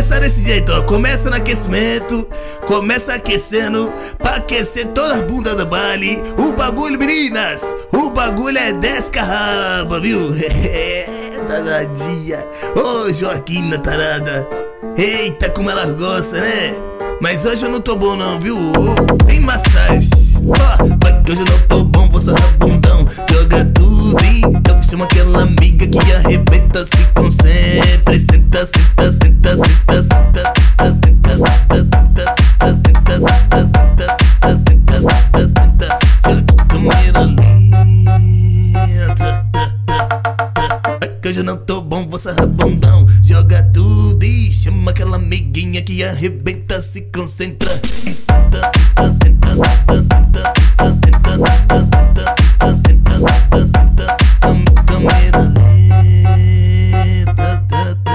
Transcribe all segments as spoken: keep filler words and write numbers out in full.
Começa desse jeito, ó. Começa no aquecimento, começa aquecendo, pra aquecer todas as bundas do baile. O bagulho, meninas, o bagulho é descarraba, viu? Danadinha. Ô, Joaquina tarada. Eita, como elas gostam, né? Mas hoje eu não tô bom não, viu? Sem massagem. Ó, vai que hoje eu não tô bom, vou sorrar bundão. Joga tudo então, chama aquela amiga que arrebenta. Se concentra e senta, senta, senta, senta, senta, senta, senta, senta, senta, senta, senta, senta, senta, senta. Joga câmera lenta. Vai que hoje eu não tô bom, vou sorrar bundão. Joga tudo e chama aquela amiguinha que arrebenta. Se concentra e senta, senta, senta, senta, senta, senta, senta, senta, senta, senta, senta, senta, senta, câmera lenta.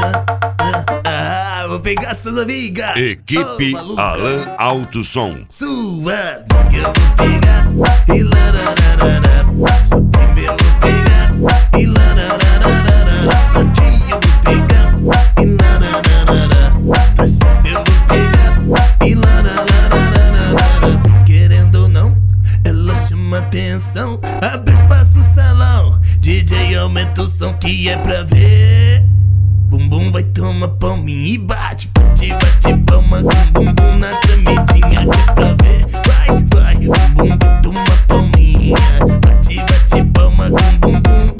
Ah, vou pegar suas amigas. Equipe oh, Alan Alto Som. Sua que eu vou pegar e larararara. Só que eu vou pegar e larararara. Só que eu vou pegar e larararara. Eu vou pegar e larararara. Querendo ou não, ela chama atenção. Abre espaço no salão, D J aumenta o som que é pra ver. Bumbum vai tomar palminha e bate, bate, bate palma com bumbum na tremidinha que é pra ver. Vai, vai, bumbum vai tomar palminha, bate, bate palma com bumbum.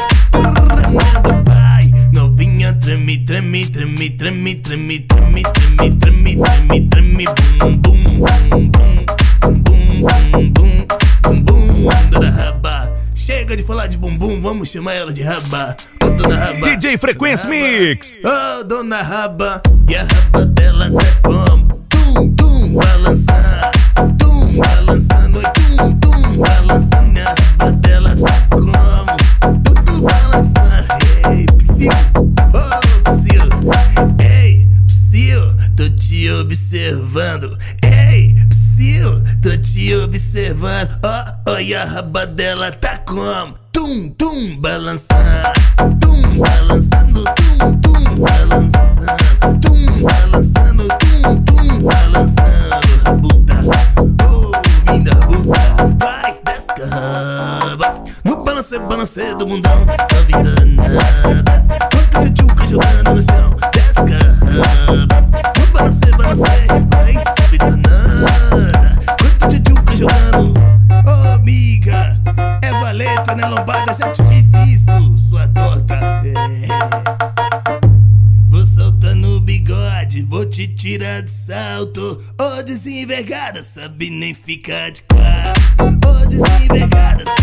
Vai, novinha treme, treme, treme, treme, treme, treme, treme, treme, treme, treme, bum, bum, bum, bum, bum, bum, bum, bum, dona Raba. Chega de falar de bumbum, vamos chamar ela de Raba. Ô, dona Raba. D J Frequência Mix. Ô, oh, dona Raba. E a raba dela tá como? Tum, tum, balançando. Tum, balançando. Tum, tum, balançando. E a raba dela tá como? Tudo balançando. Ei, psiu. Oh, psiu. Ei, psiu. Tô te observando. Ei, psiu. Tô te observando. Ó, oh, oh, e a raba dela tá como? Tum, tum, balançando. Tum, balançando. Tum, tum, balançando. Tum, balançando. Tum, tum, balançando. Rabuda, oh, minha rabuda. Vai, descarraba. No balance, balance do mundão. Sobe danada. Quanto de tchuca jogando no chão. Descarraba. No balance, balance. Vai, sobe danada. Quanto de tchuca jogando. Oh, amiga, é valeta na lombada, já te disse isso, sua torta. É. Vou soltando o bigode, vou te tirar de salto. Ô, desenvergada, sabe nem ficar de quatro. Ô, desenvergada,